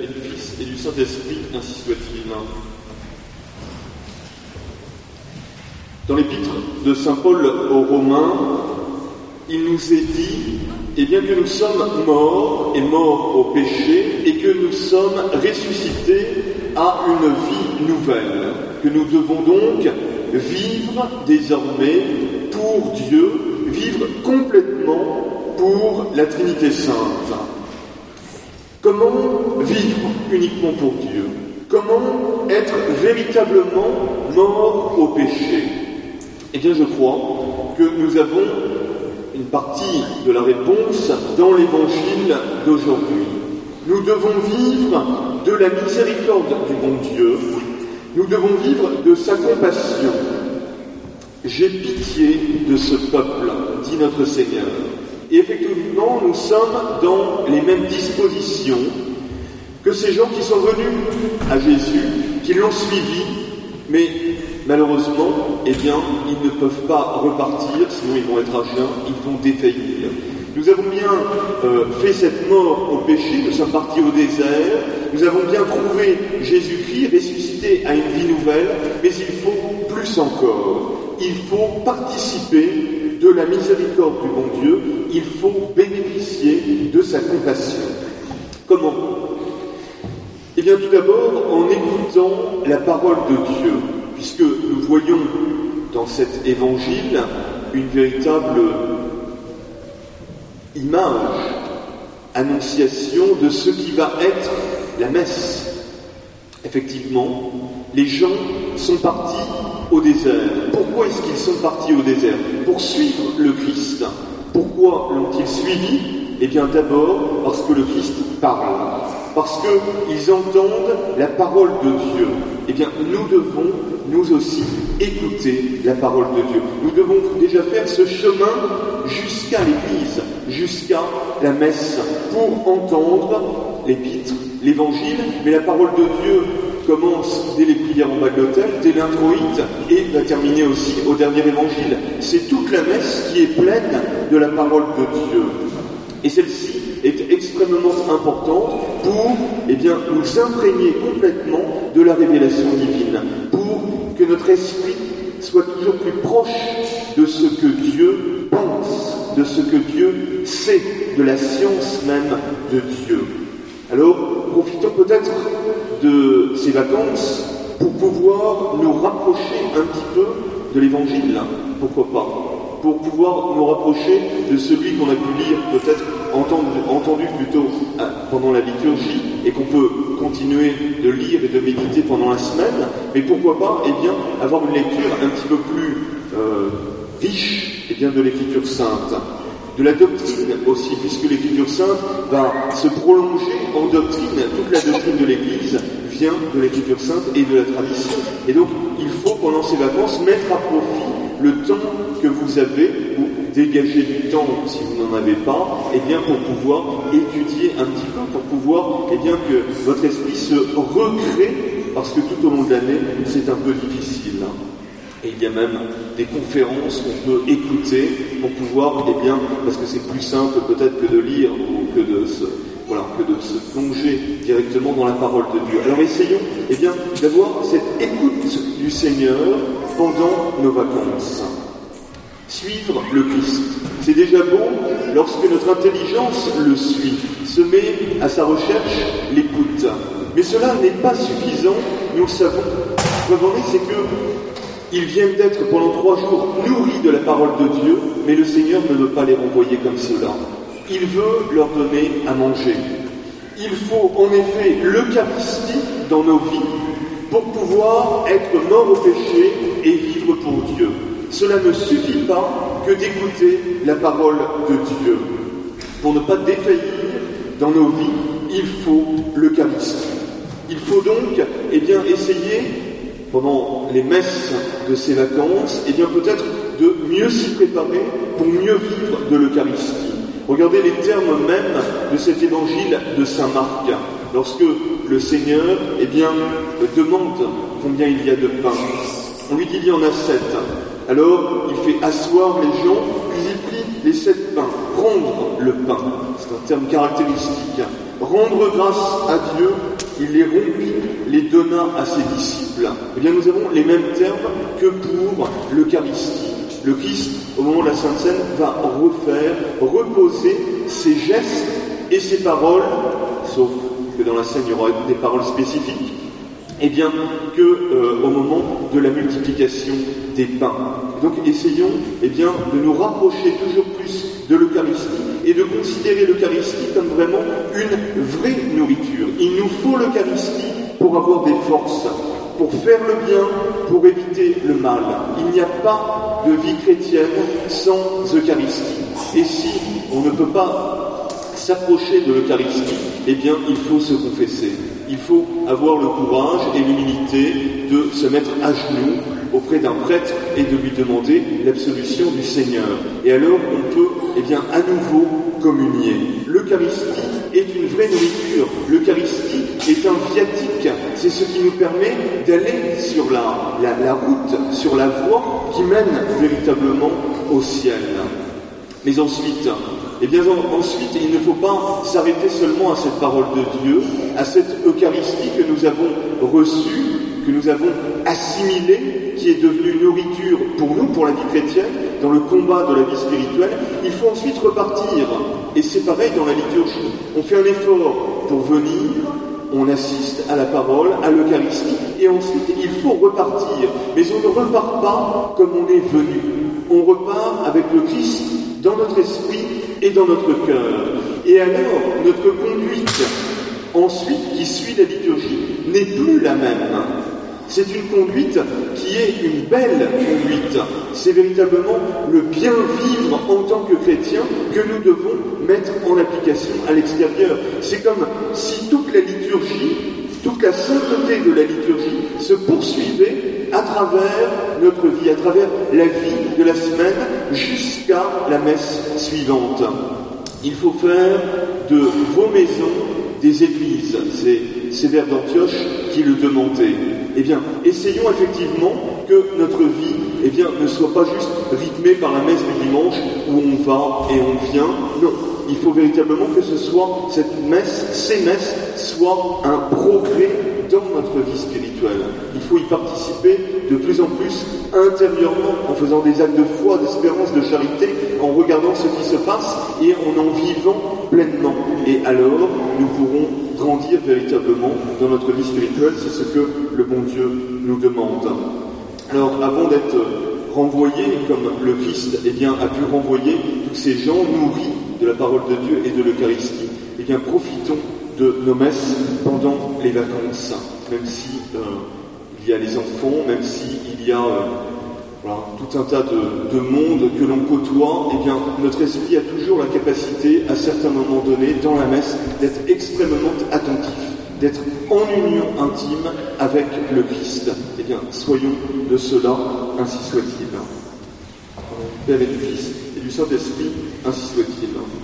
et du Fils et du Saint-Esprit, ainsi soit-il. Dans l'épître de saint Paul aux Romains, il nous est dit que nous sommes morts et morts au péché et que nous sommes ressuscités à une vie nouvelle, que nous devons donc vivre désormais pour Dieu, vivre complètement pour la Trinité Sainte. Comment vivre uniquement pour Dieu? Comment être véritablement mort au péché? Eh bien, je crois que nous avons une partie de la réponse dans l'évangile d'aujourd'hui. Nous devons vivre de la miséricorde du bon Dieu. Nous devons vivre de sa compassion. J'ai pitié de ce peuple, dit notre Seigneur. Et effectivement, nous sommes dans les mêmes dispositions que ces gens qui sont venus à Jésus, qui l'ont suivi, mais malheureusement, ils ne peuvent pas repartir, sinon ils vont être à jeun, ils vont défaillir. Nous avons bien fait cette mort au péché, nous sommes partis au désert, nous avons bien trouvé Jésus-Christ ressuscité à une vie nouvelle, mais il faut plus encore. Il faut participer de la miséricorde du bon Dieu, il faut bénéficier de sa compassion. Comment? Eh bien, tout d'abord, en écoutant la parole de Dieu, puisque nous voyons dans cet évangile une véritable image, annonciation de ce qui va être la messe. Effectivement, les gens sont partis au désert. Pourquoi est-ce qu'ils sont partis au désert? Pour suivre le Christ. Pourquoi l'ont-ils suivi? Eh bien, d'abord, parce que le Christ parle. Parce qu'ils entendent la parole de Dieu. Eh bien, nous devons, nous aussi, écouter la parole de Dieu. Nous devons déjà faire ce chemin jusqu'à l'Église, jusqu'à la messe, pour entendre l'épître, l'évangile, mais la parole de Dieu commence dès les prières en bas de l'autel, dès l'introïte, et va terminer aussi au dernier évangile. C'est toute la messe qui est pleine de la parole de Dieu. Et celle-ci est extrêmement importante pour nous imprégner complètement de la révélation divine, pour que notre esprit soit toujours plus proche de ce que Dieu pense, de ce que Dieu sait, de la science même de Dieu. Alors, profitons peut-être de ces vacances pour pouvoir nous rapprocher un petit peu de l'Évangile, pourquoi pas, pour pouvoir nous rapprocher de celui qu'on a pu lire, peut-être entendu plutôt pendant la liturgie, et qu'on peut continuer de lire et de méditer pendant la semaine, mais pourquoi pas, avoir une lecture un petit peu plus riche, de l'Écriture sainte. De la doctrine aussi, puisque l'Écriture sainte va se prolonger en doctrine. Toute la doctrine de l'Église vient de l'Écriture sainte et de la tradition. Et donc, il faut, pendant ces vacances, mettre à profit le temps que vous avez, ou dégager du temps, si vous n'en avez pas, pour pouvoir étudier un petit peu, pour pouvoir, que votre esprit se recrée, parce que tout au long de l'année, c'est un peu difficile. Et il y a même des conférences qu'on peut écouter pour pouvoir, parce que c'est plus simple peut-être que de lire ou que de se plonger directement dans la parole de Dieu. Alors essayons, d'avoir cette écoute du Seigneur pendant nos vacances. Suivre le Christ. C'est déjà bon lorsque notre intelligence le suit, se met à sa recherche, l'écoute. Mais cela n'est pas suffisant, nous le savons. La preuve en est, c'est que ils viennent d'être pendant 3 jours nourris de la parole de Dieu, mais le Seigneur ne veut pas les renvoyer comme cela. Il veut leur donner à manger. Il faut en effet l'Eucharistie dans nos vies pour pouvoir être morts au péché et vivre pour Dieu. Cela ne suffit pas que d'écouter la parole de Dieu. Pour ne pas défaillir dans nos vies, il faut l'Eucharistie. Il faut donc essayer pendant les messes de ces vacances, peut-être de mieux s'y préparer pour mieux vivre de l'Eucharistie. Regardez les termes même de cet évangile de saint Marc, lorsque le Seigneur, demande combien il y a de pain. On lui dit il y en a 7. Alors, il fait asseoir les gens, puis il plie les 7 pains. Prendre le pain, c'est un terme caractéristique. Rendre grâce à Dieu il les rompit, les donna à ses disciples. Eh bien, nous avons les mêmes termes que pour l'Eucharistie. Le Christ, au moment de la Sainte Seine, va reposer ses gestes et ses paroles, sauf que dans la scène il y aura des paroles spécifiques, eh bien, au moment de la multiplication des pains. Donc essayons de nous rapprocher toujours plus de l'Eucharistie et de considérer l'Eucharistie comme vraiment une vraie nourriture. Il nous faut l'Eucharistie pour avoir des forces, pour faire le bien, pour éviter le mal. Il n'y a pas de vie chrétienne sans Eucharistie. Et si on ne peut pas s'approcher de l'Eucharistie, eh bien, il faut se confesser. Il faut avoir le courage et l'humilité de se mettre à genoux auprès d'un prêtre et de lui demander l'absolution du Seigneur. Et alors, on peut, à nouveau communier. L'Eucharistie est une vraie nourriture. L'Eucharistie est un viatique. C'est ce qui nous permet d'aller sur la route, sur la voie qui mène véritablement au ciel. Mais ensuite, il ne faut pas s'arrêter seulement à cette parole de Dieu, à cette Eucharistie que nous avons reçue, que nous avons assimilée, qui est devenue nourriture pour nous, pour la vie chrétienne, dans le combat de la vie spirituelle. Il faut ensuite repartir. Et c'est pareil dans la liturgie. On fait un effort pour venir, on assiste à la parole, à l'Eucharistie, et ensuite il faut repartir. Mais on ne repart pas comme on est venu. On repart avec le Christ dans notre esprit et dans notre cœur. Et alors, notre conduite, ensuite, qui suit la liturgie, n'est plus la même. C'est une conduite qui est une belle conduite. C'est véritablement le bien vivre en tant que chrétien que nous devons mettre en application à l'extérieur. C'est comme si toute la liturgie, toute la sainteté de la liturgie se poursuivait à travers notre vie, à travers la vie de la semaine jusqu'à la messe suivante. Il faut faire de vos maisons des églises. C'est Sévère d'Antioche qui le demandait. Essayons effectivement que notre vie, ne soit pas juste rythmée par la messe du dimanche où on va et on vient. Non, il faut véritablement que ce soit ces messes soient un progrès dans notre vie spirituelle. Il faut y participer de plus en plus intérieurement, en faisant des actes de foi, d'espérance, de charité, en regardant ce qui se passe et en vivant pleinement. Et alors, nous pourrons grandir véritablement dans notre vie spirituelle. C'est ce que le bon Dieu nous demande. Alors, avant d'être renvoyé, comme le Christ a pu renvoyer tous ces gens nourris de la parole de Dieu et de l'Eucharistie, profitons de nos messes pendant les vacances, même si il y a les enfants, même s'il y a tout un tas de monde que l'on côtoie, notre esprit a toujours la capacité, à certains moments donnés, dans la messe, d'être extrêmement attentif, d'être en union intime avec le Christ. Soyons de cela, ainsi soit-il. Père et du Fils et du Saint-Esprit, ainsi soit-il.